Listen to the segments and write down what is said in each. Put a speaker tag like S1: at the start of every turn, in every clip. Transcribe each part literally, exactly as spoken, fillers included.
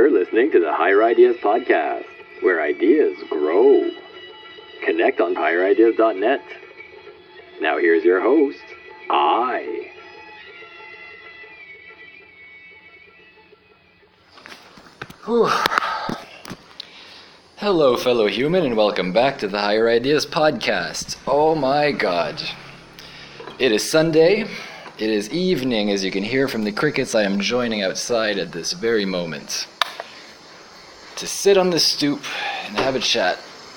S1: You're listening to the Higher Ideas Podcast, where ideas grow. Connect on higher ideas dot net. Now here's your host, I.
S2: Whew. Hello, fellow human, and welcome back to the Higher Ideas Podcast. Oh my god. It is Sunday. It is evening, as you can hear from the crickets. I am joining outside at this very moment to sit on the stoop and have a chat.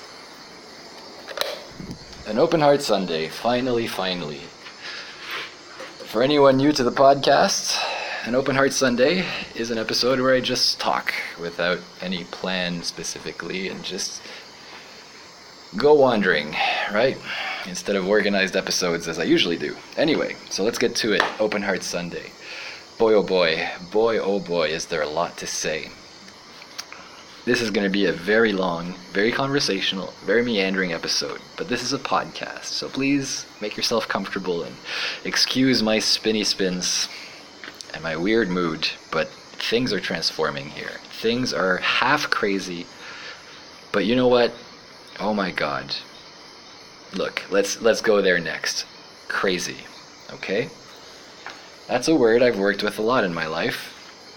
S2: An open heart Sunday. Finally, finally. For anyone new to the podcast, an Open Heart Sunday is an episode where I just talk without any plan specifically and just go wandering, right? Instead of organized episodes as I usually do. Anyway, so let's get to it. Open Heart Sunday. Boy oh boy, boy oh boy, is there a lot to say. This is going to be a very long, very conversational, very meandering episode, but this is a podcast, so please make yourself comfortable and excuse my spinny spins and my weird mood, but things are transforming here. Things are half crazy, but you know what? Oh my god. Look, let's let's go there next. Crazy, okay? That's a word I've worked with a lot in my life.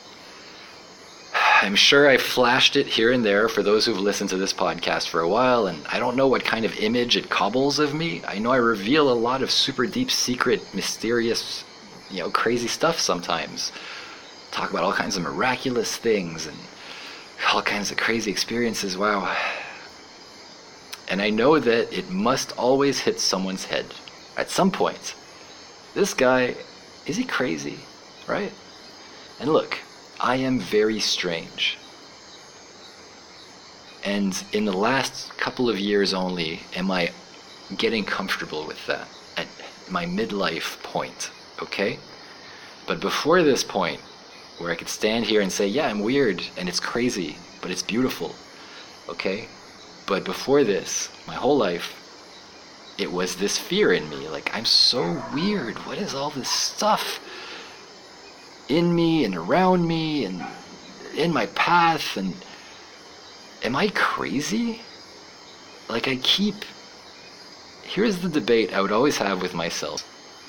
S2: I'm sure I've flashed it here and there for those who've listened to this podcast for a while, and I don't know what kind of image it cobbles of me. I know I reveal a lot of super deep, secret, mysterious, you know, crazy stuff sometimes. Talk about all kinds of miraculous things and all kinds of crazy experiences, wow. And I know that it must always hit someone's head at some point. This guy, is he crazy, right? And look, I am very strange. And in the last couple of years only am I getting comfortable with that at my midlife point. Okay? But before this point, where I could stand here and say, yeah, I'm weird, and it's crazy, but it's beautiful, okay? But before this, my whole life, it was this fear in me, like, I'm so weird, what is all this stuff in me and around me and in my path, and am I crazy? Like, I keep, here's the debate I would always have with myself.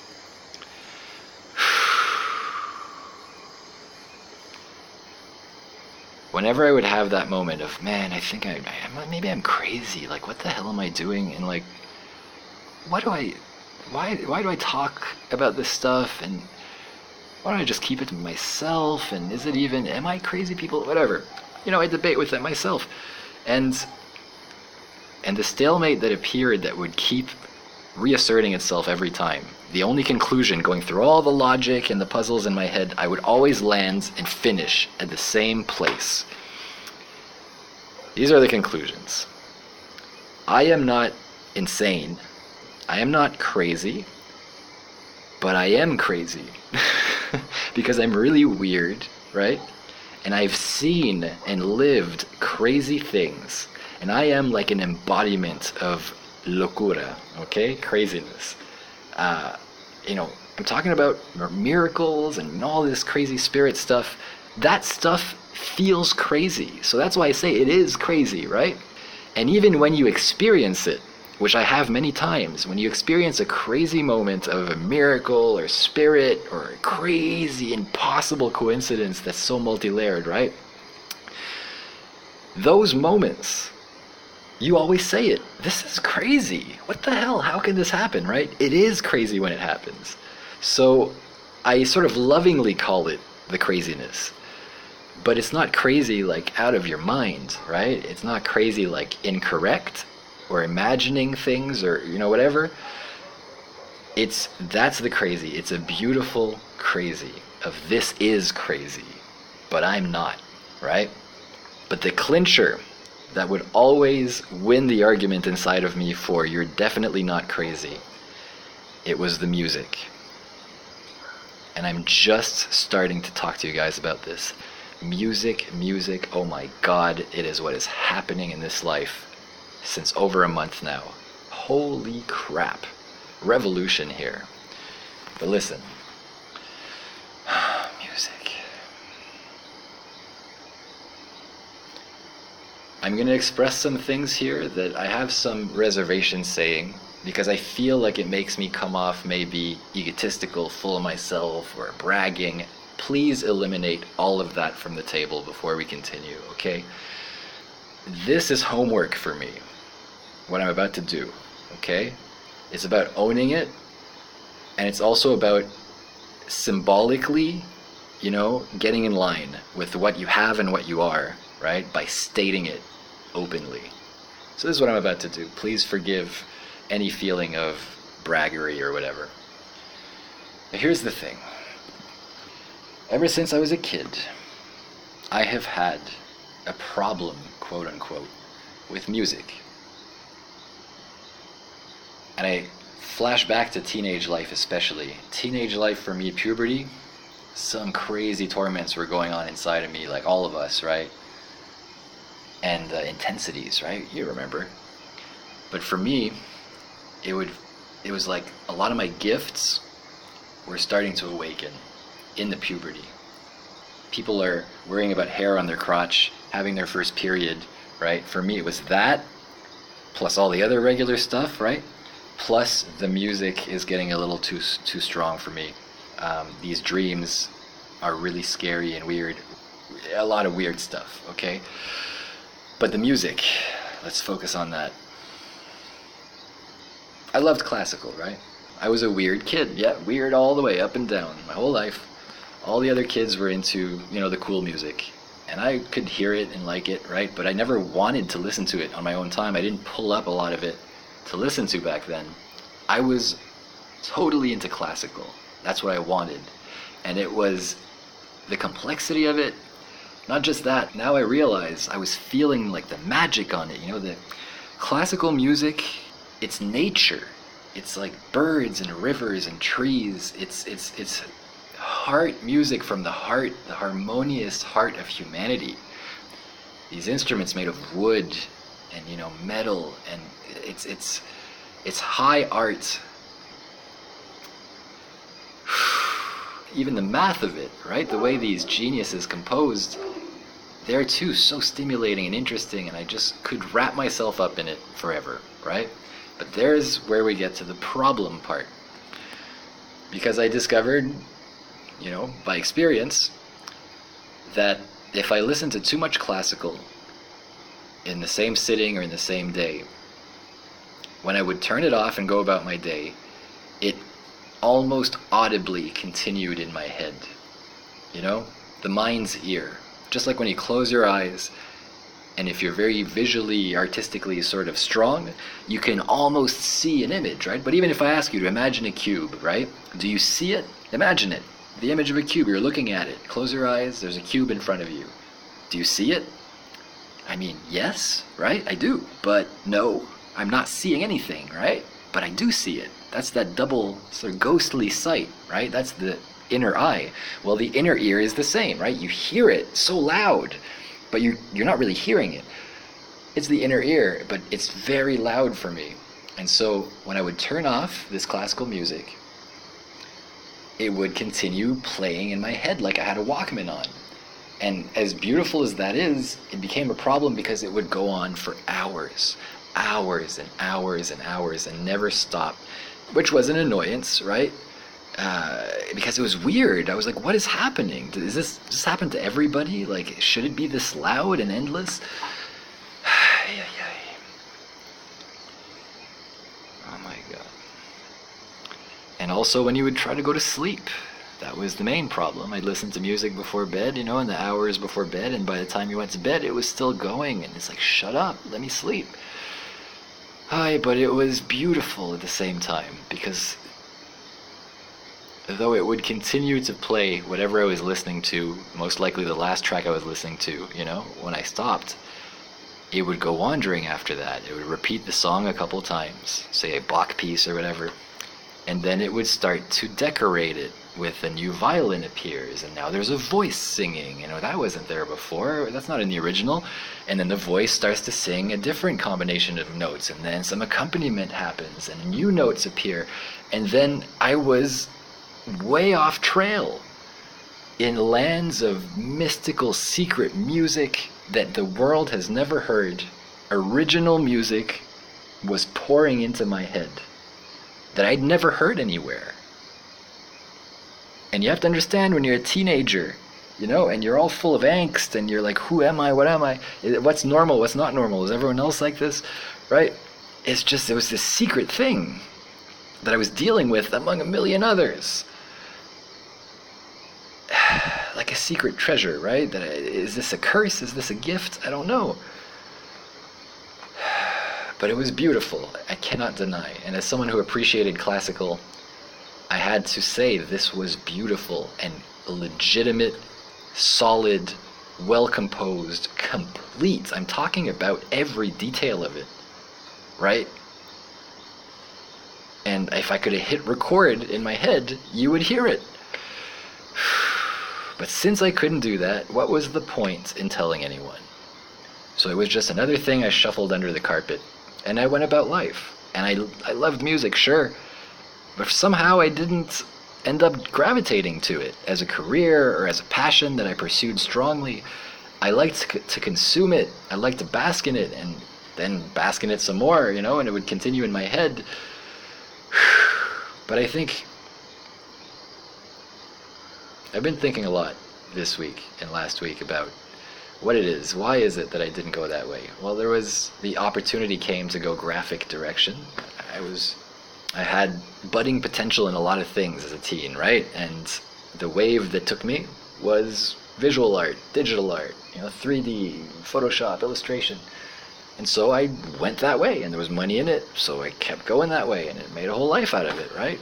S2: Whenever I would have that moment of, man, I think I, I maybe I'm crazy. Like, what the hell am I doing? And like, why do I, why, why do I talk about this stuff? And why don't I just keep it to myself? And is it even, am I crazy, people? Whatever. You know, I debate with that myself. And, and the stalemate that appeared that would keep reasserting itself every time. The only conclusion, going through all the logic and the puzzles in my head, I would always land and finish at the same place. These are the conclusions. I am not insane. I am not crazy. But I am crazy. Because I'm really weird, right? And I've seen and lived crazy things. And I am like an embodiment of locura, okay? Craziness. Uh, you know, I'm talking about miracles and all this crazy spirit stuff. That stuff feels crazy. So that's why I say it is crazy, right? And even when you experience it, which I have many times, when you experience a crazy moment of a miracle or spirit or a crazy, impossible coincidence that's so multi-layered, right? Those moments, you always say it. This is crazy. What the hell? How can this happen, right? It is crazy when it happens. So I sort of lovingly call it the craziness. But it's not crazy like out of your mind, right? It's not crazy like incorrect or imagining things or, you know, whatever. It's, that's the crazy. It's a beautiful crazy of this is crazy, but I'm not, right? But the clincher that would always win the argument inside of me for you're definitely not crazy, it was the music. And I'm just starting to talk to you guys about this. Music, music, oh my god, it is what is happening in this life since over a month now. Holy crap. Revolution here. But listen. Music. I'm going to express some things here that I have some reservations saying, because I feel like it makes me come off maybe egotistical, full of myself, or bragging. Please eliminate all of that from the table before we continue, okay? This is homework for me, what I'm about to do, okay? It's about owning it, and it's also about symbolically, you know, getting in line with what you have and what you are, right? By stating it openly. So this is what I'm about to do. Please forgive any feeling of braggery or whatever. But here's the thing. Ever since I was a kid, I have had a problem, quote unquote, with music. And I flash back to teenage life especially. Teenage life for me, puberty, some crazy torments were going on inside of me, like all of us, right? And uh, intensities, right? You remember. But for me, it would, it was like a lot of my gifts were starting to awaken in the puberty. People are worrying about hair on their crotch, having their first period, right? For me, it was that, plus all the other regular stuff, right? Plus the music is getting a little too too strong for me. Um, these dreams are really scary and weird. A lot of weird stuff, okay? But the music, let's focus on that. I loved classical, right? I was a weird kid, yeah, weird all the way, up and down, my whole life. All the other kids were into, you know, the cool music. And I could hear it and like it, right? But I never wanted to listen to it on my own time. I didn't pull up a lot of it to listen to back then. I was totally into classical. That's what I wanted. And it was the complexity of it. Not just that, now I realize I was feeling like the magic on it. You know, the classical music, it's nature. It's like birds and rivers and trees. It's it's it's heart music from the heart, the harmonious heart of humanity. These instruments made of wood and, you know, metal, and it's it's it's high art. Even the math of it, right? The way these geniuses composed, they're too so stimulating and interesting, and I just could wrap myself up in it forever, right? But there's where we get to the problem part. Because I discovered, you know, by experience, that if I listen to too much classical in the same sitting or in the same day, when I would turn it off and go about my day, it almost audibly continued in my head. You know, the mind's ear. Just like when you close your eyes, and if you're very visually, artistically sort of strong, you can almost see an image, right? But even if I ask you to imagine a cube, right? Do you see it? Imagine it. The image of a cube, you're looking at it. Close your eyes, there's a cube in front of you. Do you see it? I mean, yes, right? I do. But no, I'm not seeing anything, right? But I do see it. That's that double sort of ghostly sight, right? That's the inner eye. Well, the inner ear is the same, right? You hear it so loud, but you're, you're not really hearing it. It's the inner ear, but it's very loud for me. And so when I would turn off this classical music, it would continue playing in my head like I had a Walkman on. And as beautiful as that is, it became a problem because it would go on for hours, hours and hours and hours and never stop, which was an annoyance, right? Uh, because it was weird. I was like, what is happening? Is this, does this happen to everybody? Like, should it be this loud and endless? Oh my God. And also when you would try to go to sleep, that was the main problem. I'd listen to music before bed, you know, in the hours before bed, and by the time you went to bed, it was still going, and it's like, shut up, let me sleep. Hi, but it was beautiful at the same time, because though it would continue to play whatever I was listening to, most likely the last track I was listening to, you know, when I stopped, it would go wandering after that. It would repeat the song a couple times, say a Bach piece or whatever, and then it would start to decorate it with a new violin appears, and now there's a voice singing. You know, that wasn't there before. That's not in the original. And then the voice starts to sing a different combination of notes, and then some accompaniment happens, and new notes appear. And then I was way off trail. in lands of mystical secret music that the world has never heard, original music was pouring into my head that I'd never heard anywhere. And you have to understand, when you're a teenager, you know, and you're all full of angst, and you're like, who am I? What am I? What's normal? What's not normal? Is everyone else like this? Right? It's just, it was this secret thing that I was dealing with among a million others. Like a secret treasure, right? That I, is this a curse? Is this a gift? I don't know. But it was beautiful. I cannot deny. And as someone who appreciated classical, I had to say this was beautiful and legitimate, solid, well-composed, complete. I'm talking about every detail of it, right? And if I could have hit record in my head, you would hear it. But since I couldn't do that, what was the point in telling anyone? So it was just another thing I shuffled under the carpet, and I went about life. And I, I loved music, sure, but somehow I didn't end up gravitating to it as a career or as a passion that I pursued strongly. I liked to, to consume it. I liked to bask in it, and then bask in it some more, you know, and it would continue in my head. But I think I've been thinking a lot this week and last week about what it is. Why is it that I didn't go that way? Well, there was, the opportunity came to go graphic direction. I was, I had budding potential in a lot of things as a teen, right? And the wave that took me was visual art, digital art, you know, three D, Photoshop, illustration. And so I went that way, and there was money in it, so I kept going that way, and it made a whole life out of it, right?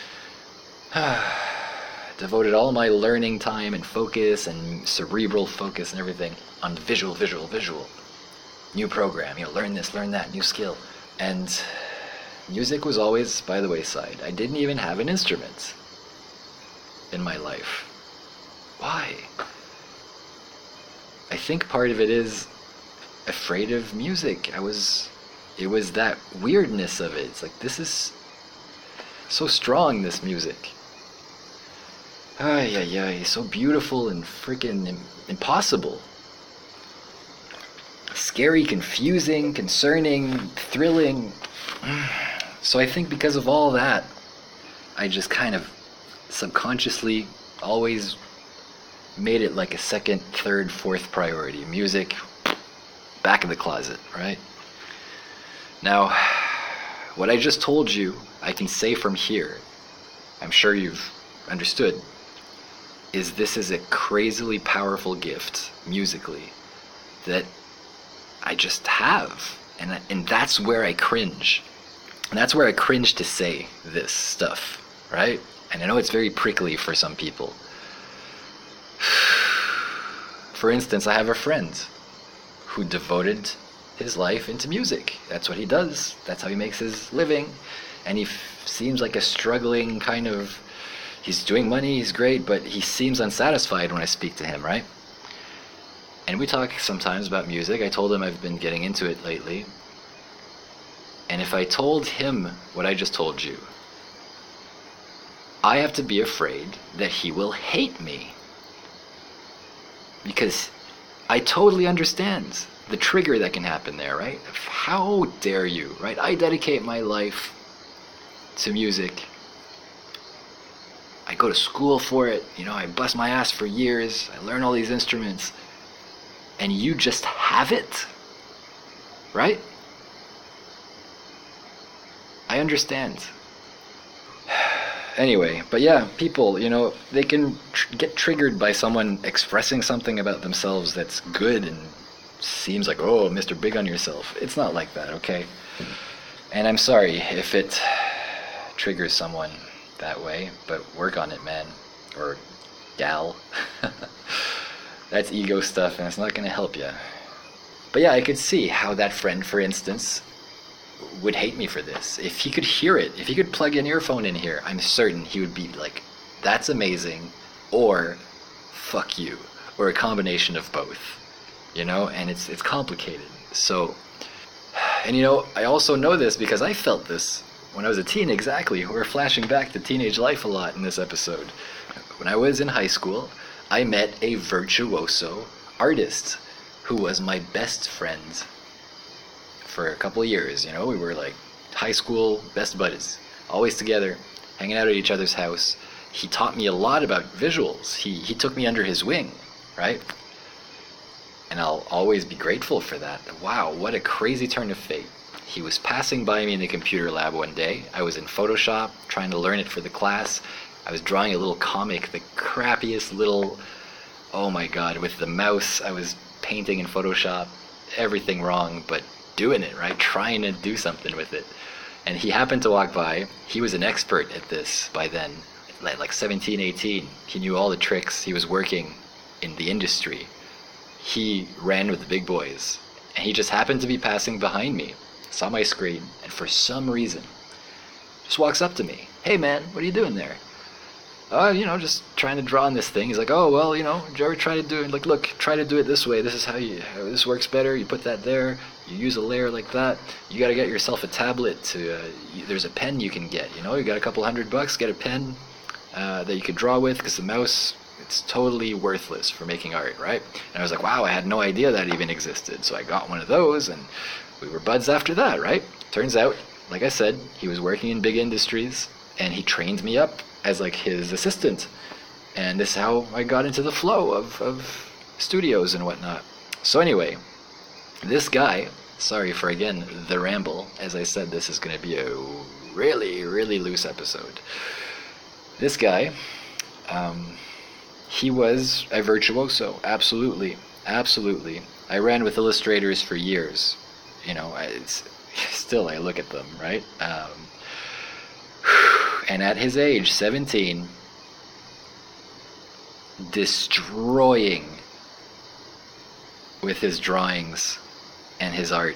S2: Devoted all my learning time and focus and cerebral focus and everything on visual, visual, visual. New program, you know, learn this, learn that, new skill. And music was always by the wayside. I didn't even have an instrument in my life. Why? I think part of it is afraid of music. I was, it was that weirdness of it. It's like, this is so strong, this music. Ay, ay, ay, so beautiful and freaking im- impossible. Scary, confusing, concerning, thrilling. So I think because of all that, I just kind of subconsciously always made it like a second, third, fourth priority. Music, back of the closet, right? Now, what I just told you, I can say from here, I'm sure you've understood, is this is a crazily powerful gift, musically, that I just have. And, and that's where I cringe. And that's where I cringe to say this stuff, right? And I know it's very prickly for some people. For instance, I have a friend who devoted his life into music. That's what he does. That's how he makes his living. And he f- seems like a struggling kind of, he's doing money, he's great, but he seems unsatisfied when I speak to him, right? And we talk sometimes about music. I told him I've been getting into it lately. And if I told him what I just told you, I have to be afraid that he will hate me. Because I totally understand the trigger that can happen there, right? How dare you, right? I dedicate my life to music. I go to school for it, you know, I bust my ass for years, I learn all these instruments, and you just have it, right? I understand. Anyway, but yeah, people, you know, they can tr- get triggered by someone expressing something about themselves that's good and seems like, oh, Mister Big on yourself. It's not like that, okay? And I'm sorry if it triggers someone that way, but work on it, man, or gal. That's ego stuff, and it's not going to help you. But yeah, I could see how that friend, for instance, would hate me for this. If he could hear it, if he could plug an earphone in here, I'm certain he would be like, that's amazing, or fuck you, or a combination of both, you know, and it's it's complicated. So, and you know, I also know this because I felt this when I was a teen, exactly. We're flashing back to teenage life a lot in this episode. When I was in high school, I met a virtuoso artist who was my best friend for a couple of years. You know, we were like high school best buddies, always together, hanging out at each other's house. He taught me a lot about visuals. He he took me under his wing, right? And I'll always be grateful for that. Wow, what a crazy turn of fate. He was passing by me in the computer lab one day. I was in Photoshop, trying to learn it for the class. I was drawing a little comic, the crappiest little, oh my god, with the mouse. I was painting in Photoshop, everything wrong, but doing it, right? Trying to do something with it. And he happened to walk by. He was an expert at this by then, like seventeen, eighteen. He knew all the tricks. He was working in the industry. He ran with the big boys. And he just happened to be passing behind me, saw my screen, and for some reason, just walks up to me. Hey man, what are you doing there? Oh, you know, just trying to draw on this thing. He's like, oh, well, you know, did you ever try to do it? Like, look, try to do it this way. This is how you, how this works better. You put that there. You use a layer like that. You got to get yourself a tablet to, uh, you, there's a pen you can get, you know, you got a couple hundred bucks, get a pen uh, that you could draw with, because the mouse, it's totally worthless for making art, right? And I was like, wow, I had no idea that even existed. So I got one of those, and we were buds after that, right? Turns out, like I said, he was working in big industries, and he trained me up as like his assistant. And this is how I got into the flow of, of studios and whatnot. So anyway, this guy, sorry for again the ramble, as I said, this is going to be a really, really loose episode. This guy, um, he was a virtuoso, absolutely, absolutely. I ran with illustrators for years. You know, I, it's, still I look at them, right? Um, and at his age, seventeen, destroying with his drawings and his art.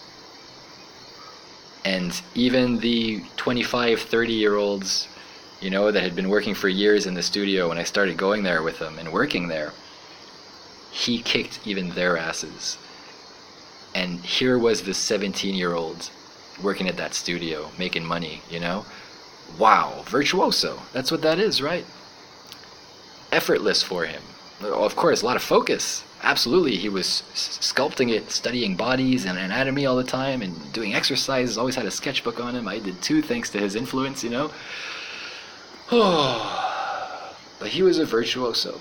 S2: And even the twenty-five, thirty year olds, you know, that had been working for years in the studio, when I started going there with them and working there, he kicked even their asses. And here was this seventeen year old working at that studio, making money, you know? Wow, virtuoso. That's what that is, right? Effortless for him. Of course, a lot of focus. Absolutely, he was sculpting it, studying bodies and anatomy all the time, and doing exercises. Always had a sketchbook on him. I did too, thanks to his influence, you know? Oh, but he was a virtuoso.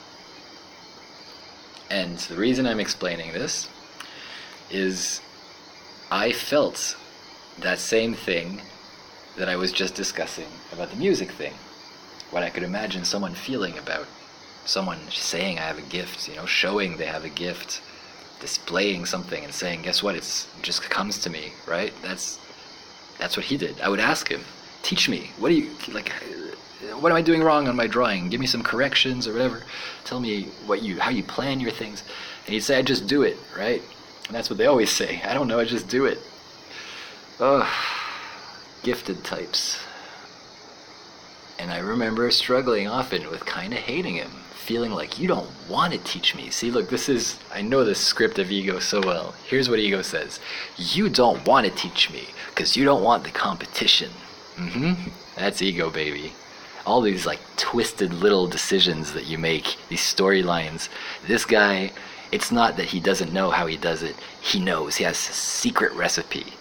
S2: And the reason I'm explaining this is I felt that same thing that I was just discussing about the music thing. What I could imagine someone feeling about someone saying I have a gift, you know, showing they have a gift, displaying something and saying, guess what, it's, it just comes to me, right? That's that's what he did. I would ask him, teach me, what do you, like, what am I doing wrong on my drawing? Give me some corrections or whatever. Tell me what you, how you plan your things. And he'd say, I just do it, right? And that's what they always say. I don't know, I just do it. Ugh. Gifted types. And I remember struggling often with kind of hating him, feeling like, you don't want to teach me. See, look, this is, I know the script of ego so well. Here's what ego says. You don't want to teach me because you don't want the competition. Mm-hmm. That's ego, baby. All these like twisted little decisions that you make, these storylines. This guy, it's not that he doesn't know how he does it. He knows. He has a secret recipe.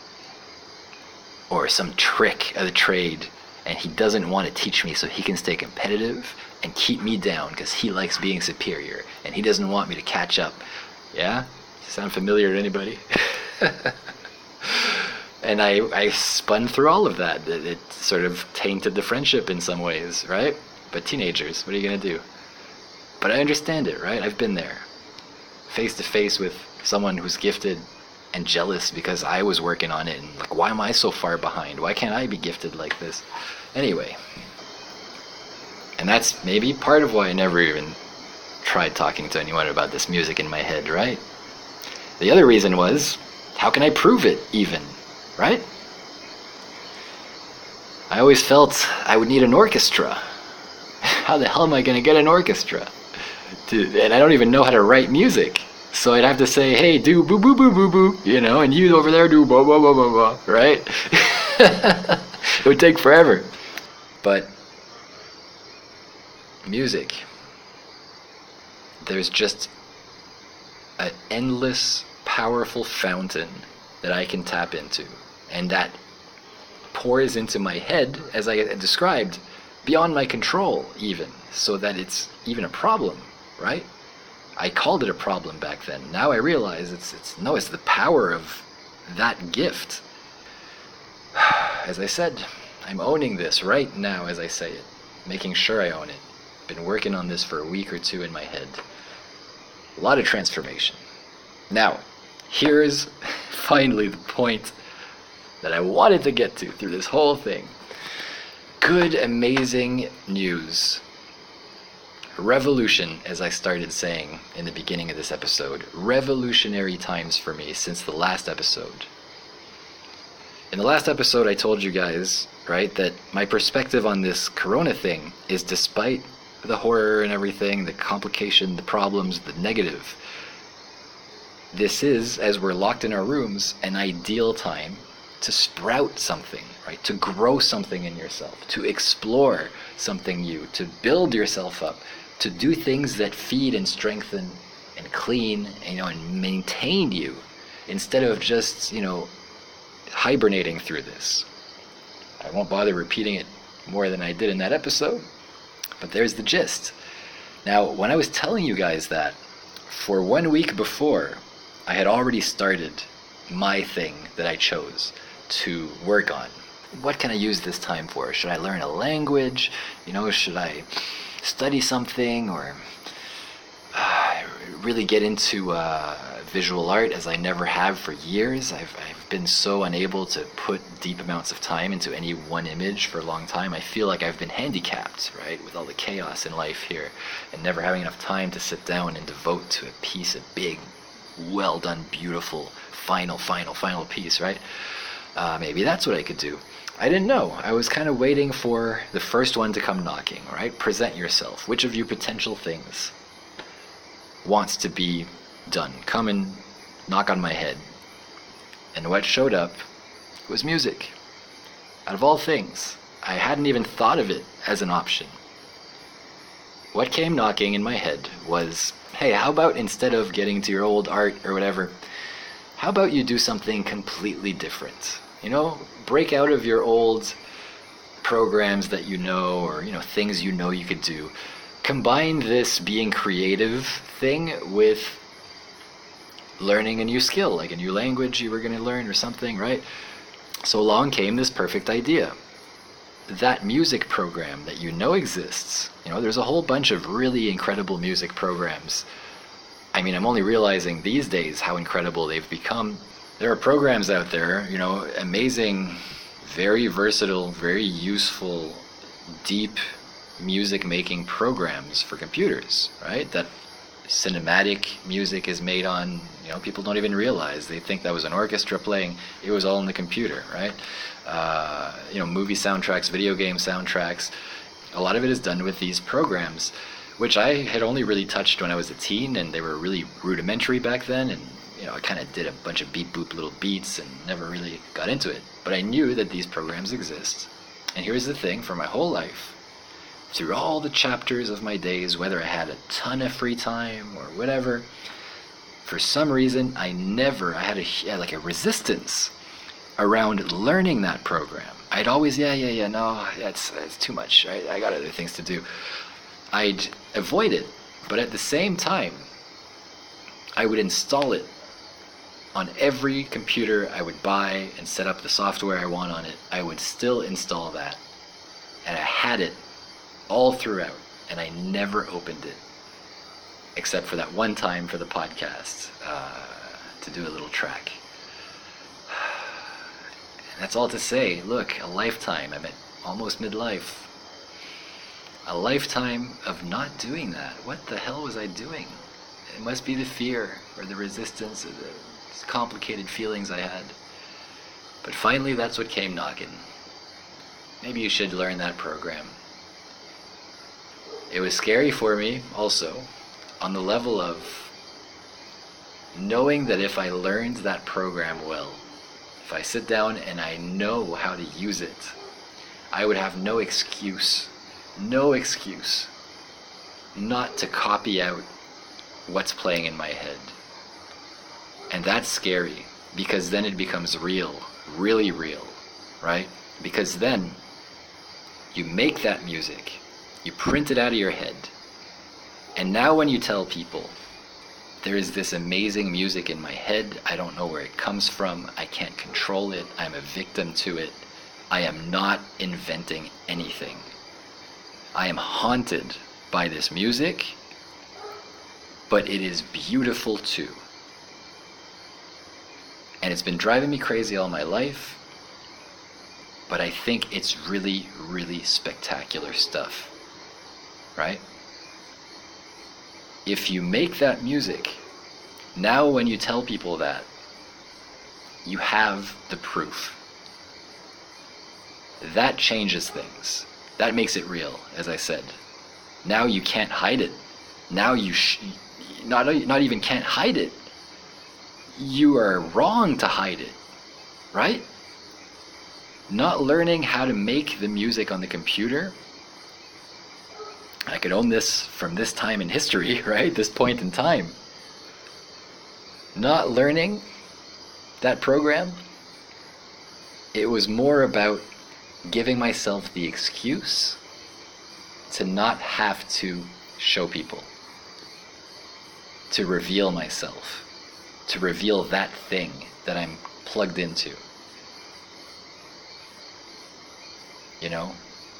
S2: Or some trick of the trade, and he doesn't want to teach me so he can stay competitive and keep me down because he likes being superior and he doesn't want me to catch up. Yeah? Sound familiar to anybody? And I, I spun through all of that. It, it sort of tainted the friendship in some ways, right? But teenagers, what are you going to do? But I understand it, right? I've been there. Face to face with someone who's gifted and jealous because I was working on it, and like, why am I so far behind? Why can't I be gifted like this? Anyway, and that's maybe part of why I never even tried talking to anyone about this music in my head, right? The other reason was, how can I prove it even, right? I always felt I would need an orchestra. How the hell am I going to get an orchestra? To, and I don't even know how to write music. So I'd have to say, hey, do boo boo boo boo boo, you know, and you over there do blah blah blah blah blah, right? It would take forever. But music, there's just an endless, powerful fountain that I can tap into, and that pours into my head, as I described, beyond my control even, so that it's even a problem, right? I called it a problem back then. Now I realize it's it's no, it's the power of that gift. As I said, I'm owning this right now as I say it, making sure I own it. Been working on this for a week or two in my head. A lot of transformation. Now, here's finally the point that I wanted to get to through this whole thing. Good, amazing news. Revolution, as I started saying in the beginning of this episode. Revolutionary times for me since the last episode. In the last episode, I told you guys, right, that my perspective on this corona thing is, despite the horror and everything, the complication, the problems, the negative, this is, as we're locked in our rooms, an ideal time to sprout something, right? To grow something in yourself, to explore something new, to build yourself up, to do things that feed and strengthen and clean, you know, and maintain you, instead of just, you know, hibernating through this. I won't bother repeating it more than I did in that episode, but there's the gist. Now, when I was telling you guys that, for one week before, I had already started my thing that I chose to work on. What can I use this time for? Should I learn a language? You know, should I study something, or uh, really get into uh, visual art, as I never have for years? I've, I've been so unable to put deep amounts of time into any one image for a long time. I feel like I've been handicapped, right, with all the chaos in life here, and never having enough time to sit down and devote to a piece, a big, well done, beautiful, final, final, final piece, right? Uh, maybe that's what I could do. I didn't know. I was kind of waiting for the first one to come knocking, right? Present yourself. Which of your potential things wants to be done? Come and knock on my head. And what showed up was music. Out of all things, I hadn't even thought of it as an option. What came knocking in my head was, hey, how about instead of getting to your old art or whatever, how about you do something completely different? You know, break out of your old programs that you know, or, you know, things you know you could do. Combine this being creative thing with learning a new skill, like a new language you were going to learn or something, right? So along came this perfect idea. That music program that you know exists, you know, there's a whole bunch of really incredible music programs. I mean, I'm only realizing these days how incredible they've become. There are programs out there, you know, amazing, very versatile, very useful, deep music making programs for computers, right? That cinematic music is made on, you know, people don't even realize. They think that was an orchestra playing. It was all in the computer, right? Uh, you know, movie soundtracks, video game soundtracks. A lot of it is done with these programs, which I had only really touched when I was a teen, and they were really rudimentary back then, and you know, I kind of did a bunch of beep boop little beats and never really got into it. But I knew that these programs exist. And here's the thing, for my whole life, through all the chapters of my days, whether I had a ton of free time or whatever, for some reason, I never, I had a, yeah, like a resistance around learning that program. I'd always, yeah, yeah, yeah, no, that's it's too much, right? I got other things to do. I'd avoid it, but at the same time, I would install it on every computer I would buy and set up the software I want on it. I would still install that. And I had it all throughout, and I never opened it, except for that one time for the podcast, uh, to do a little track. And that's all to say, look, a lifetime, I'm at almost midlife. A lifetime of not doing that. What the hell was I doing? It must be the fear or the resistance or the complicated feelings I had. But finally, that's what came knocking. Maybe you should learn that program. It was scary for me also, on the level of knowing that if I learned that program well, if I sit down and I know how to use it, I would have no excuse, no excuse not to copy out what's playing in my head. And that's scary, because then it becomes real, really real, right? Because then you make that music, you print it out of your head, and now when you tell people, there is this amazing music in my head, I don't know where it comes from, I can't control it, I'm a victim to it, I am not inventing anything. I am haunted by this music, but it is beautiful too. And it's been driving me crazy all my life, but I think it's really, really spectacular stuff, right? If you make that music, now when you tell people that, you have the proof. That changes things. That makes it real, as I said. Now you can't hide it. Now you sh- not, not even can't hide it. You are wrong to hide it, right? Not learning how to make the music on the computer. I could own this from this time in history, right? This point in time. Not learning that program, it was more about giving myself the excuse to not have to show people, to reveal myself, to reveal that thing that I'm plugged into. You know?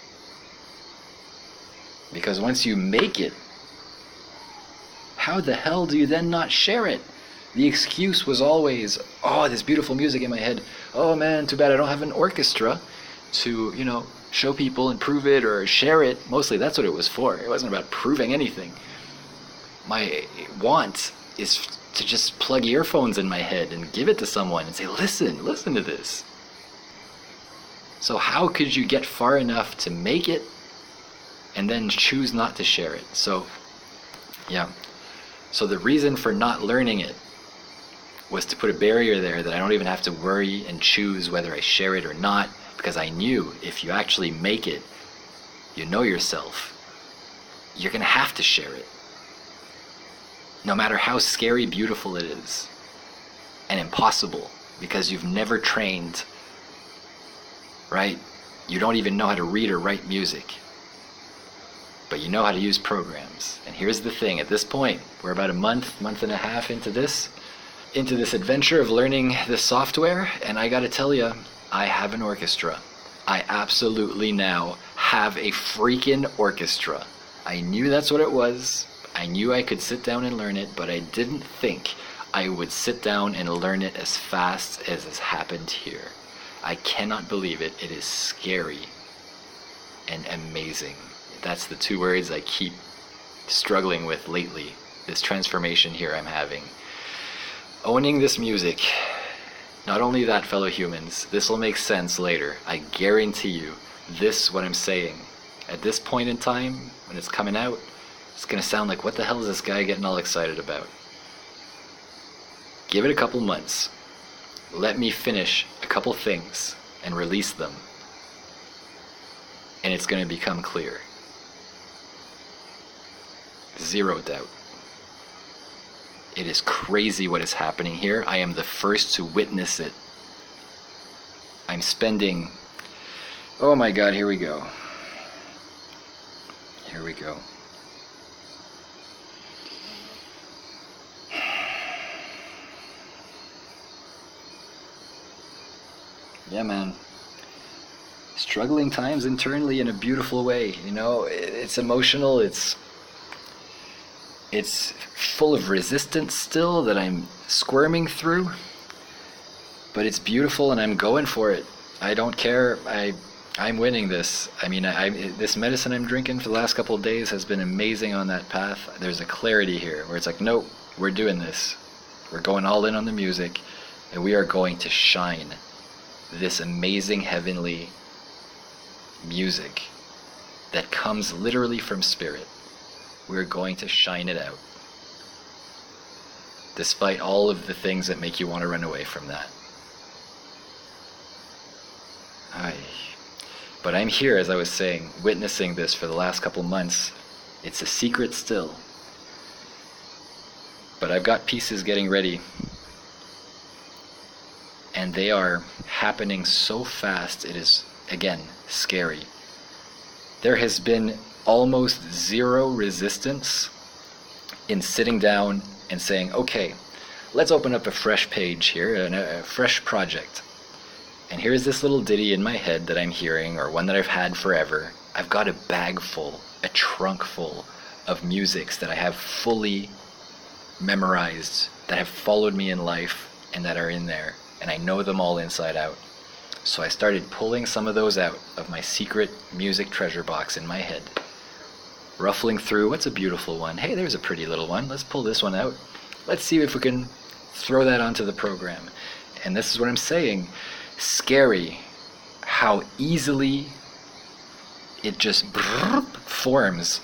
S2: Because once you make it, how the hell do you then not share it? The excuse was always, oh, this beautiful music in my head. Oh man, too bad I don't have an orchestra to, you know, show people and prove it or share it. Mostly that's what it was for. It wasn't about proving anything. My want is to just plug earphones in my head and give it to someone and say, listen, listen to this. So how could you get far enough to make it and then choose not to share it? So, yeah. So the reason for not learning it was to put a barrier there that I don't even have to worry and choose whether I share it or not, because I knew if you actually make it, you know yourself, you're going to have to share it. No matter how scary beautiful it is, and impossible, because you've never trained, right? You don't even know how to read or write music, but you know how to use programs. And here's the thing, at this point, we're about a month, month and a half into this, into this adventure of learning this software, and I gotta tell you, I have an orchestra. I absolutely now have a freaking orchestra. I knew that's what it was. I knew I could sit down and learn it, but I didn't think I would sit down and learn it as fast as has happened here. I cannot believe it. It is scary and amazing. That's the two words I keep struggling with lately. This transformation here I'm having. Owning this music. Not only that, fellow humans, this will make sense later. I guarantee you, this, what I'm saying, at this point in time, when it's coming out, it's going to sound like, what the hell is this guy getting all excited about? Give it a couple months. Let me finish a couple things and release them. And it's going to become clear. Zero doubt. It is crazy what is happening here. I am the first to witness it. I'm spending... Oh my God, here we go. Here we go. Yeah, man. Struggling times internally in a beautiful way. You know, it's emotional. It's it's full of resistance still that I'm squirming through. But it's beautiful, and I'm going for it. I don't care. I I'm winning this. I mean, I, I this medicine I'm drinking for the last couple of days has been amazing on that path. There's a clarity here where it's like, nope, we're doing this. We're going all in on the music, and we are going to shine this amazing heavenly music that comes literally from spirit. We're going to shine it out, despite all of the things that make you want to run away from that. Aye. But I'm here, as I was saying, witnessing this for the last couple months. It's a secret still. But I've got pieces getting ready, and they are happening so fast, it is, again, scary. There has been almost zero resistance in sitting down and saying, okay, let's open up a fresh page here, a, a fresh project. And here's this little ditty in my head that I'm hearing, or one that I've had forever. I've got a bag full, a trunk full of musics that I have fully memorized, that have followed me in life, and that are in there. And I know them all inside out. So I started pulling some of those out of my secret music treasure box in my head. Ruffling through, what's a beautiful one? Hey, there's a pretty little one. Let's pull this one out. Let's see if we can throw that onto the program. And this is what I'm saying. Scary how easily it just forms.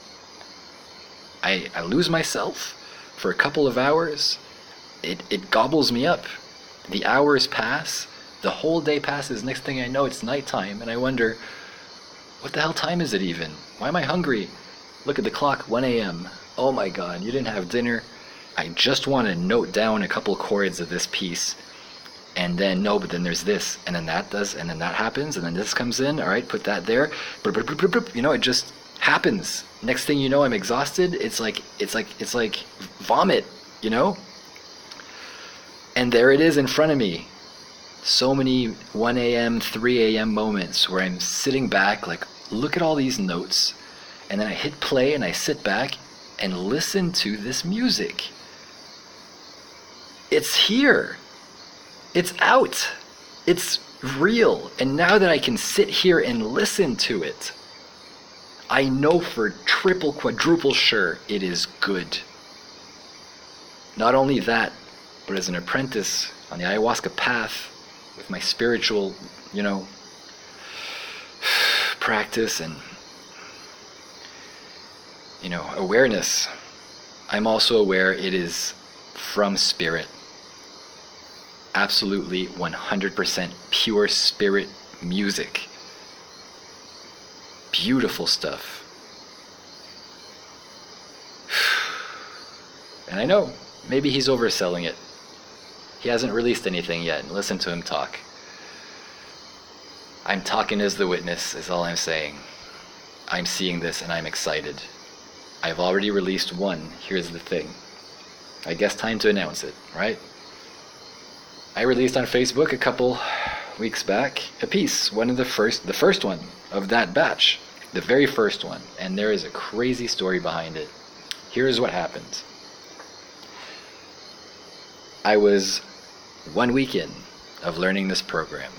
S2: I, I lose myself for a couple of hours. It, it gobbles me up. The hours pass. The whole day passes. Next thing I know, it's nighttime. And I wonder, what the hell time is it even? Why am I hungry? Look at the clock, one a.m. Oh my God, you didn't have dinner? I just want to note down a couple chords of this piece. And then, no, but then there's this. And then that does, and then that happens. And then this comes in. All right, put that there. You know, it just happens. Next thing you know, I'm exhausted. It's like, it's like, it's like vomit, you know? And there it is in front of me. So many one a.m., three a.m. moments where I'm sitting back, like, look at all these notes. And then I hit play and I sit back and listen to this music. It's here. It's out. It's real. And now that I can sit here and listen to it, I know for triple, quadruple sure it is good. Not only that, but as an apprentice on the ayahuasca path, with my spiritual, you know, practice and, you know, awareness, I'm also aware it is from spirit. Absolutely one hundred percent pure spirit music. Beautiful stuff. And I know, maybe he's overselling it. He hasn't released anything yet. Listen to him talk. I'm talking as the witness, is all I'm saying. I'm seeing this and I'm excited. I've already released one. Here's the thing. I guess time to announce it, right? I released on Facebook a couple weeks back a piece, one of the first, the first one of that batch, the very first one, and there is a crazy story behind it. Here's what happened. I was one week in of learning this program.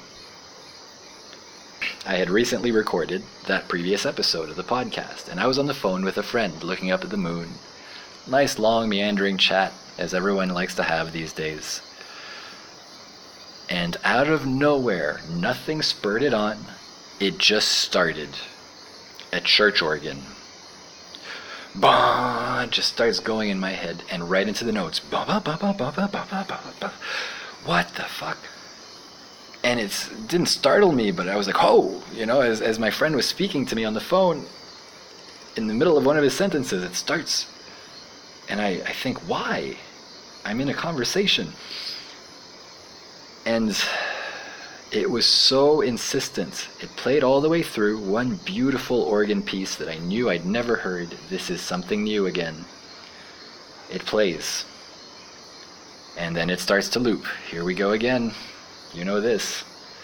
S2: I had recently recorded that previous episode of the podcast, and I was on the phone with a friend looking up at the moon. Nice long meandering chat, as everyone likes to have these days. And out of nowhere, nothing spurred it on. It just started. A church organ. Bah, it just starts going in my head and right into the notes. Bah, bah, bah, bah, bah, bah, bah, bah, bah, bah. What the fuck? And it didn't startle me, but I was like, oh, you know, as, as my friend was speaking to me on the phone, in the middle of one of his sentences, it starts. And I, I think, why? I'm in a conversation. And it was so insistent. It played all the way through, one beautiful organ piece that I knew I'd never heard. This is something new again. It plays. And then it starts to loop. Here we go again. You know this.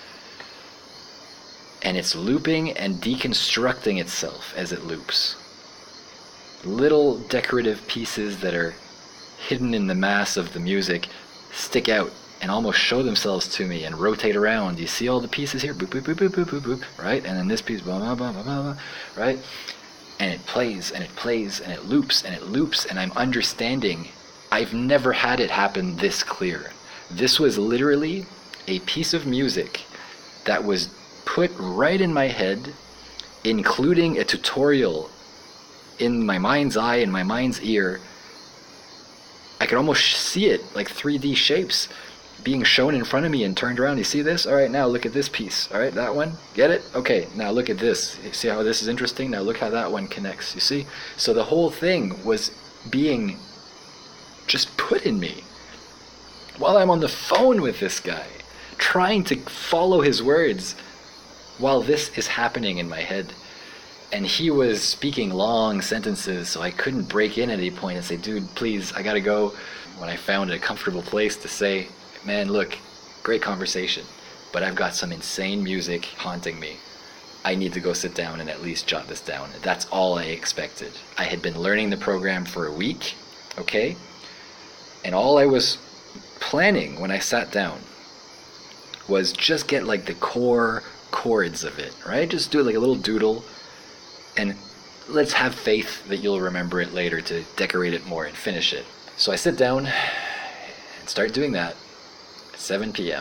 S2: And it's looping and deconstructing itself as it loops. Little decorative pieces that are hidden in the mass of the music stick out and almost show themselves to me and rotate around. You see all the pieces here? Boop, boop, boop, boop, boop, boop, boop, right? And then this piece, blah, blah, blah, blah, blah, right? And it plays, and it plays, and it loops, and it loops, and I'm understanding. I've never had it happen this clear. This was literally a piece of music that was put right in my head, including a tutorial in my mind's eye, in my mind's ear. I could almost see it, like three D shapes being shown in front of me and turned around. You see this? All right, now look at this piece. All right, that one. Get it? Okay, now look at this. You see how this is interesting? Now look how that one connects. You see? So the whole thing was being just put in me. While I'm on the phone with this guy, trying to follow his words while this is happening in my head. And he was speaking long sentences, so I couldn't break in at any point and say, dude, please, I gotta go. When I found a comfortable place to say, man, look, great conversation, but I've got some insane music haunting me. I need to go sit down and at least jot this down. That's all I expected. I had been learning the program for a week, okay? And all I was planning when I sat down was just get like the core chords of it, right? Just do it like a little doodle, and let's have faith that you'll remember it later to decorate it more and finish it. So I sit down and start doing that at seven p.m.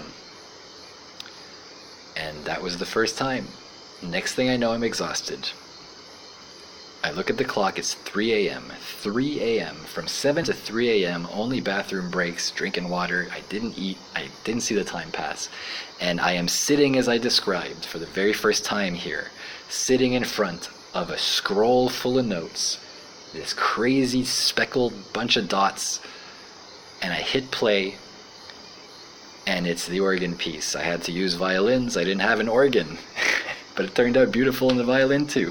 S2: And that was the first time. Next thing I know, I'm exhausted. I look at the clock, it's three a.m. three a.m. From seven to three a.m., only bathroom breaks, drinking water. I didn't eat. I didn't see the time pass. And I am sitting as I described for the very first time here, sitting in front of a scroll full of notes, this crazy speckled bunch of dots, and I hit play, and it's the organ piece. I had to use violins. I didn't have an organ, but it turned out beautiful in the violin too.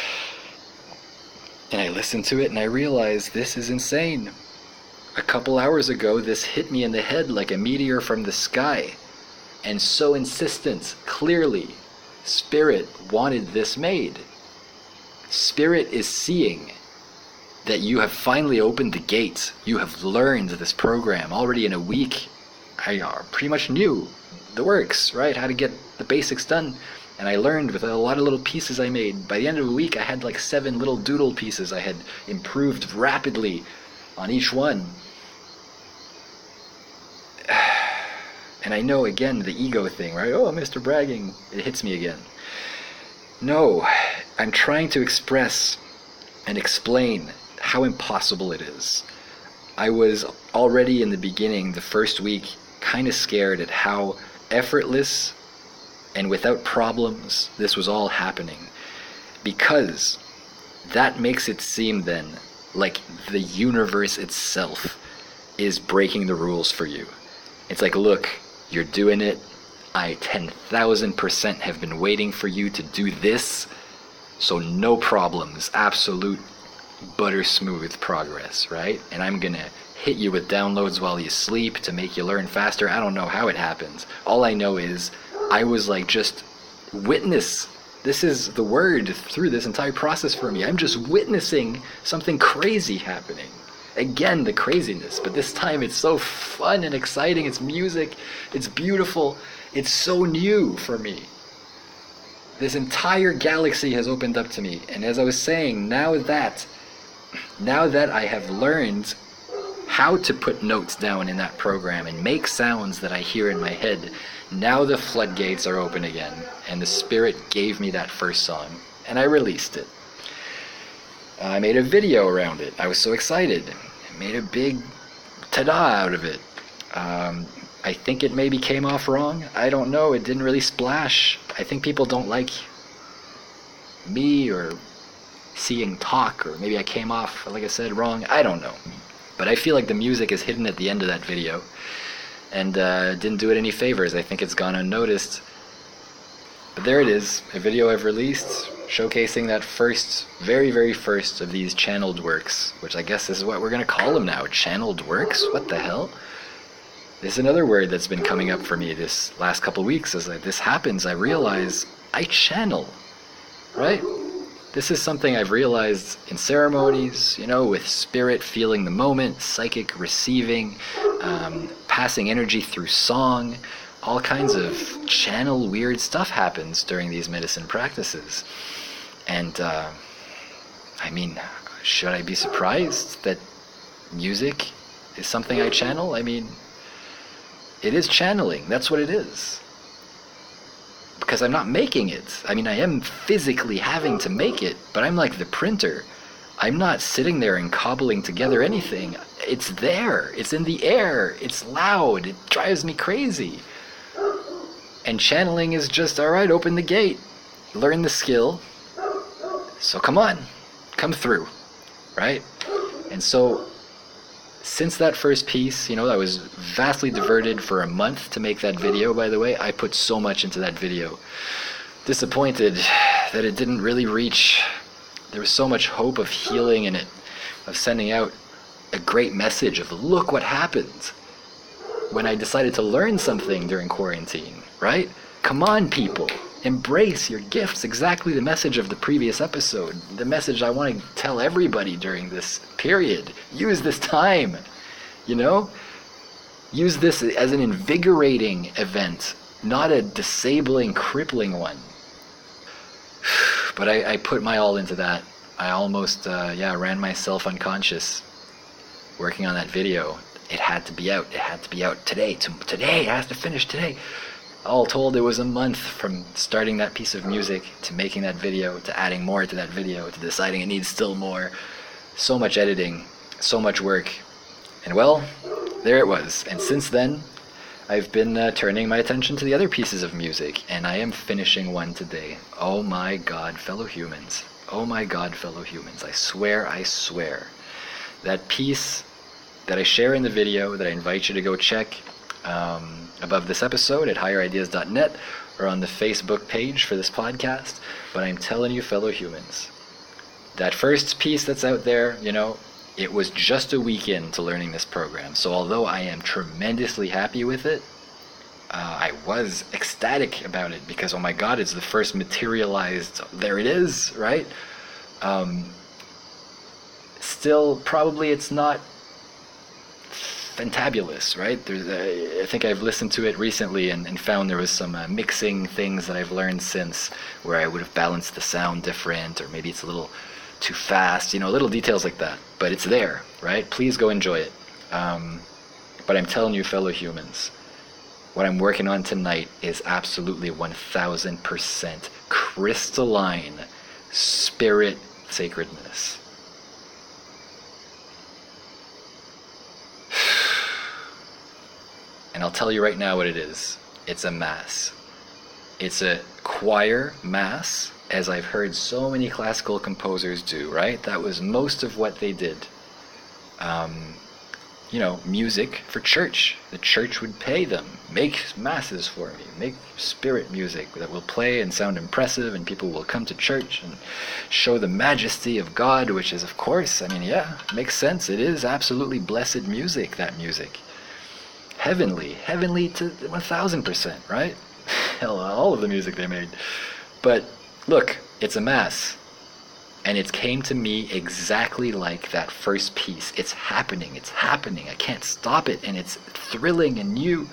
S2: And I listened to it and I realized this is insane. A couple hours ago, this hit me in the head like a meteor from the sky, and so insistent, clearly, Spirit wanted this made. Spirit is seeing that you have finally opened the gate. You have learned this program already in a week. I pretty much knew the works, right? How to get the basics done. And I learned with a lot of little pieces I made. By the end of a week, I had like seven little doodle pieces. I had improved rapidly on each one. And I know, again, the ego thing, right? Oh, Mister Bragging, it hits me again. No, I'm trying to express and explain how impossible it is. I was already in the beginning, the first week, kind of scared at how effortless and without problems this was all happening, because that makes it seem then like the universe itself is breaking the rules for you. It's like, look, you're doing it. I ten thousand percent have been waiting for you to do this, so no problems, absolute butter smooth progress, right? And I'm gonna hit you with downloads while you sleep to make you learn faster. I don't know how it happens. All I know is I was like, just witness. This is the word through this entire process for me. I'm just witnessing something crazy happening. Again, the craziness, but this time it's so fun and exciting. It's music, it's beautiful, it's so new for me. This entire galaxy has opened up to me. And as I was saying, now that, now that I have learned how to put notes down in that program and make sounds that I hear in my head, now the floodgates are open again, and the Spirit gave me that first song, and I released it. I made a video around it. I was so excited. I made a big ta-da out of it. Um, I think it maybe came off wrong. I don't know. It didn't really splash. I think people don't like me or seeing talk, or maybe I came off, like I said, wrong. I don't know. But I feel like the music is hidden at the end of that video, and uh, didn't do it any favors. I think it's gone unnoticed. But there it is, a video I've released showcasing that first, very, very first of these channeled works, which I guess is what we're going to call them now, channeled works? What the hell? This is another word that's been coming up for me this last couple weeks. As this happens, I realize I channel, right? This is something I've realized in ceremonies, you know, with spirit feeling the moment, psychic receiving, um, passing energy through song. All kinds of channel weird stuff happens during these medicine practices. And, uh, I mean, should I be surprised that music is something I channel? I mean, it is channeling. That's what it is. Because I'm not making it. I mean, I am physically having to make it, but I'm like the printer. I'm not sitting there and cobbling together anything. It's there. It's in the air. It's loud. It drives me crazy. And channeling is just, all right, open the gate. Learn the skill. So come on. Come through. Right? And so since that first piece, you know, I was vastly diverted for a month to make that video, by the way. I put so much into that video. Disappointed that it didn't really reach. There was so much hope of healing in it, of sending out a great message of look what happened when I decided to learn something during quarantine, right? Come on, people. Embrace your gifts. Exactly the message of the previous episode. The message I want to tell everybody during this period. Use this time, you know? Use this as an invigorating event, not a disabling, crippling one. But I, I put my all into that. I almost, uh, yeah, ran myself unconscious working on that video. It had to be out. It had to be out today. To, today, it has to finish today. All told, it was a month from starting that piece of music to making that video to adding more to that video to deciding it needs still more. So much editing, so much work. And well, there it was. And since then, I've been uh, turning my attention to the other pieces of music, and I am finishing one today. Oh my God, fellow humans. Oh my God, fellow humans. I swear, I swear. That piece that I share in the video that I invite you to go check um, above this episode at higher ideas dot net or on the Facebook page for this podcast. But I'm telling you, fellow humans, that first piece that's out there, you know, it was just a week into learning this program. So although I am tremendously happy with it, uh, I was ecstatic about it because, oh my God, it's the first materialized, there it is, right? Um, still, probably it's not fantabulous, right? There's a, I think I've listened to it recently and, and found there was some uh, mixing things that I've learned since where I would have balanced the sound different, or maybe it's a little too fast, you know, little details like that. But it's there, right? Please go enjoy it. Um, but I'm telling you, fellow humans, what I'm working on tonight is absolutely one thousand percent crystalline spirit sacredness. And I'll tell you right now what it is. It's a mass. It's a choir mass, as I've heard so many classical composers do, right? That was most of what they did. Um, you know, music for church. The church would pay them. Make masses for me. Make spirit music that will play and sound impressive, and people will come to church and show the majesty of God, which is, of course, I mean, yeah, makes sense. It is absolutely blessed music, that music. Heavenly. Heavenly to one thousand percent, right? Hell, all of the music they made. But look, it's a mass. And it came to me exactly like that first piece. It's happening. It's happening. I can't stop it. And it's thrilling and new.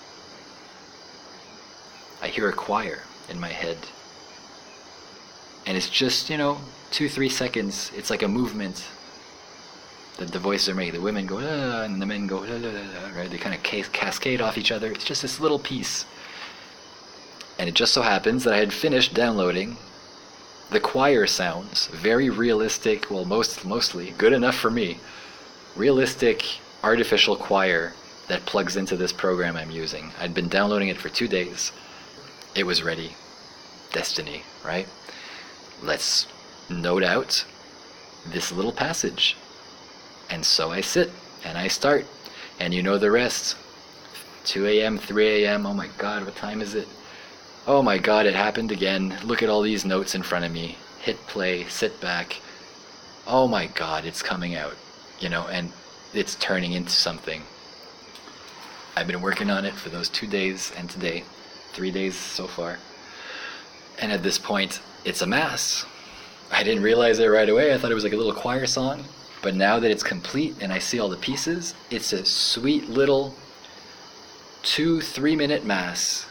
S2: I hear a choir in my head. And it's just, you know, two, three seconds. It's like a movement that the voices are making. The women go, ah, and the men go, la, la, la, right? They kind of cas- cascade off each other. It's just this little piece. And it just so happens that I had finished downloading the choir sounds, very realistic, well, most mostly, good enough for me, realistic artificial choir that plugs into this program I'm using. I'd been downloading it for two days. It was ready. Destiny, right? Let's note out this little passage. And so I sit, and I start, and you know the rest. two a.m., three a.m., oh my God, what time is it? Oh my God, it happened again. Look at all these notes in front of me. Hit play, sit back. Oh my God, it's coming out, you know, and it's turning into something. I've been working on it for those two days and today, three days so far. And at this point, it's a mass. I didn't realize it right away. I thought it was like a little choir song. But now that it's complete and I see all the pieces, it's a sweet little two, three minute mass.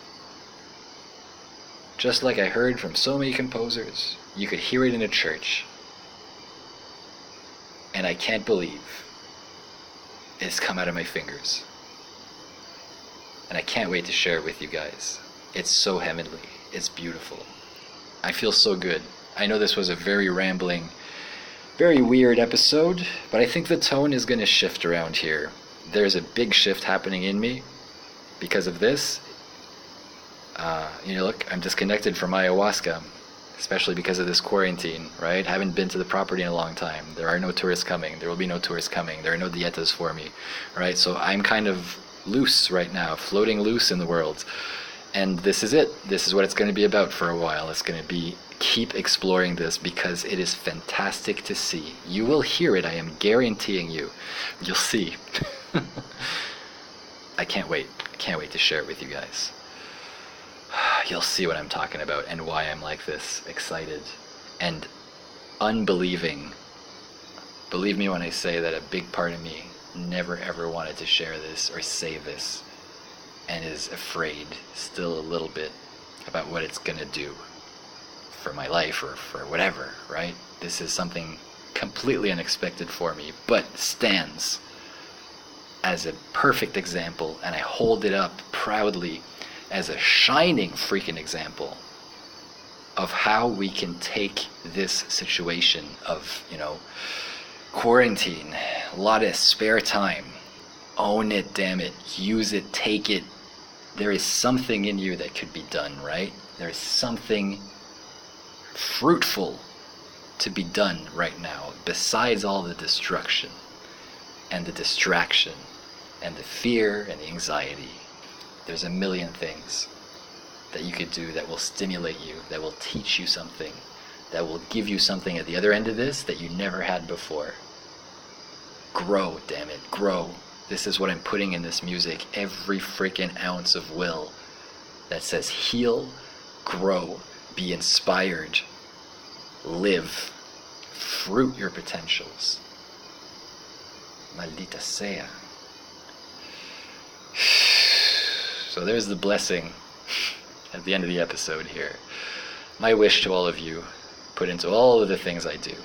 S2: Just like I heard from so many composers, you could hear it in a church. And I can't believe it's come out of my fingers. And I can't wait to share it with you guys. It's so heavenly. It's beautiful. I feel so good. I know this was a very rambling, very weird episode, but I think the tone is going to shift around here. There's a big shift happening in me because of this. Uh, you know, look, I'm disconnected from ayahuasca. especially because of this quarantine, right? Haven't been to the property in a long time. There are no tourists coming. There will be no tourists coming. There are no dietas for me, right? So I'm kind of loose right now, floating loose in the world. And this is it. This is what it's going to be about for a while. It's going to be keep exploring this because it is fantastic to see. You will hear it. I am guaranteeing you. You'll see. I can't wait. I can't wait to share it with you guys. You'll see what I'm talking about and why I'm like this, excited and unbelieving. Believe me when I say that a big part of me never ever wanted to share this or say this, and is afraid still a little bit about what it's gonna do for my life or for whatever, right? This is something completely unexpected for me, but stands as a perfect example, and I hold it up proudly as a shining freaking example of how we can take this situation of, you know, quarantine, a lot of spare time, own it, damn it, use it, take it. There is something in you that could be done, right? There is something fruitful to be done right now, besides all the destruction and the distraction and the fear and the anxiety. There's a million things that you could do that will stimulate you, that will teach you something, that will give you something at the other end of this that you never had before. Grow, damn it, grow. This is what I'm putting in this music, every freaking ounce of will that says heal, grow, be inspired, live, fruit your potentials. Maldita sea. So there's the blessing at the end of the episode here. My wish to all of you, put into all of the things I do.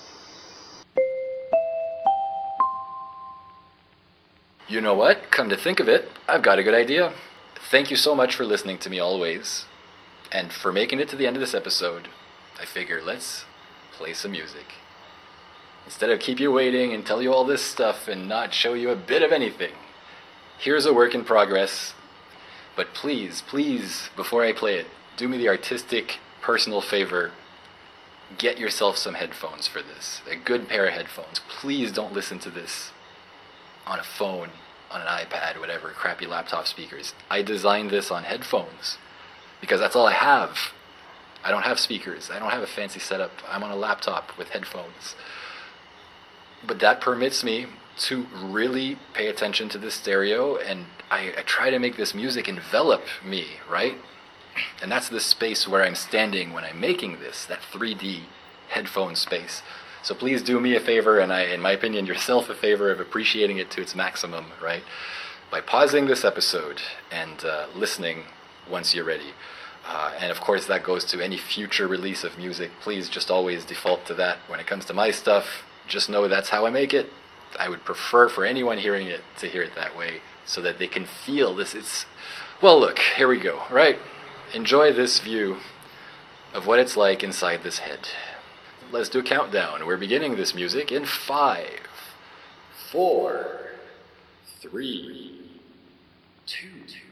S2: You know what? Come to think of it, I've got a good idea. Thank you so much for listening to me always, and for making it to the end of this episode. I figure let's play some music. Instead of keep you waiting and tell you all this stuff and not show you a bit of anything, here's a work in progress. But please, please, before I play it, do me the artistic, personal favor. Get yourself some headphones for this. A good pair of headphones. Please don't listen to this on a phone, on an iPad, whatever, crappy laptop speakers. I designed this on headphones because that's all I have. I don't have speakers. I don't have a fancy setup. I'm on a laptop with headphones. But that permits me to really pay attention to the stereo, and I, I try to make this music envelop me, right? And that's the space where I'm standing when I'm making this, that three D headphone space. So please do me a favor, and I, in my opinion, yourself a favor of appreciating it to its maximum, right? By pausing this episode and uh, listening once you're ready. Uh, and of course that goes to any future release of music. Please just always default to that. When it comes to my stuff, just know that's how I make it. I would prefer for anyone hearing it to hear it that way so that they can feel this. It's, well, look, here we go, right? Enjoy this view of what it's like inside this head. Let's do a countdown. We're beginning this music in five, four, three, two,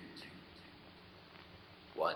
S2: one.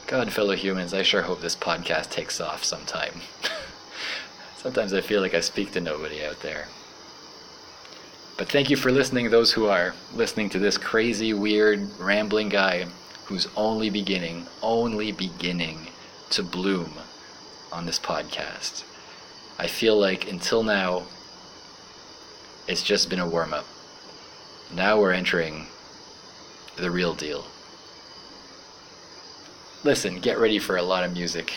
S2: God, fellow humans, I sure hope this podcast takes off sometime. Sometimes I feel like I speak to nobody out there. But thank you for listening, those who are listening to this crazy, weird, rambling guy who's only beginning, only beginning to bloom on this podcast. I feel like until now, it's just been a warm-up. Now we're entering the real deal. Listen, get ready for a lot of music.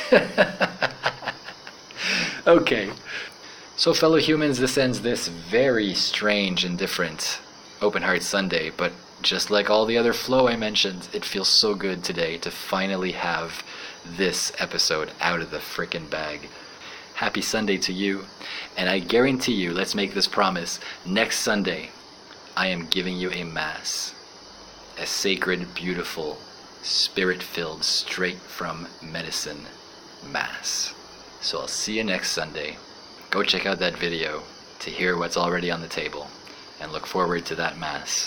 S2: Okay. So fellow humans, this ends this very strange and different Open Heart Sunday, but just like all the other flow I mentioned, it feels so good today to finally have this episode out of the frickin' bag. Happy Sunday to you, and I guarantee you, let's make this promise, next Sunday, I am giving you a mass, a sacred, beautiful, spirit-filled, straight from medicine mass. So I'll see you next Sunday. Go check out that video to hear what's already on the table, and look forward to that mass.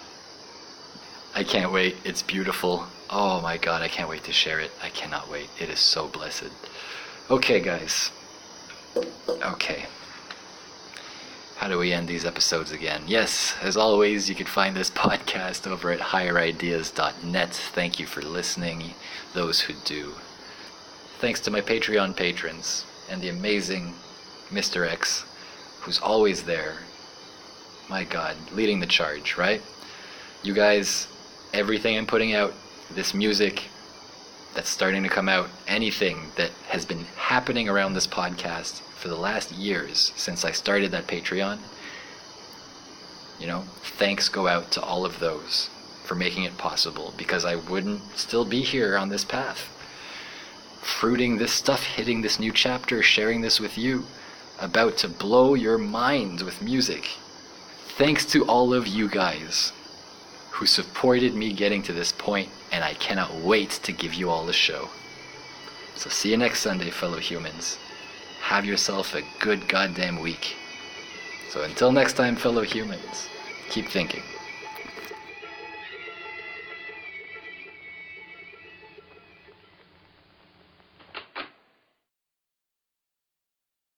S2: I can't wait. It's beautiful. Oh my God, I can't wait to share it. I cannot wait. It is so blessed. Okay, guys. Okay. How do we end these episodes again? Yes, as always, you can find this podcast over at higher ideas dot net. Thank you for listening, those who do. Thanks to my Patreon patrons and the amazing Mister X, who's always there. My God, leading the charge, right? You guys, everything I'm putting out, this music that's starting to come out, anything that has been happening around this podcast for the last years since I started that Patreon, you know, thanks go out to all of those for making it possible, because I wouldn't still be here on this path, fruiting this stuff, hitting this new chapter, sharing this with you, about to blow your minds with music. Thanks to all of you guys who supported me getting to this point, and I cannot wait to give you all a show. So see you next Sunday, fellow humans. Have yourself a good goddamn week. So until next time, fellow humans, keep thinking.